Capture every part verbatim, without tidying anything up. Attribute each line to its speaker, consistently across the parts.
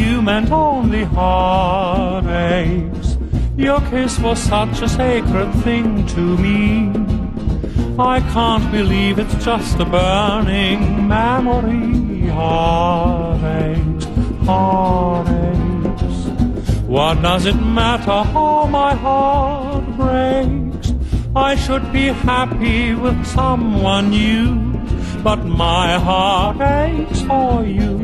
Speaker 1: you meant only heartaches. Your kiss was such a sacred thing to me. I can't believe it's just a burning memory. Heartaches, heartaches. What does it matter how my heart breaks? I should be happy with someone new, but my heart aches for you.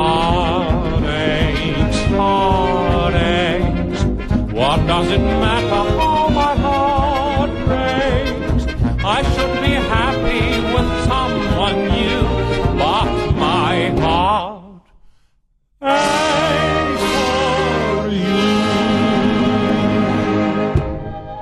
Speaker 1: What does it matter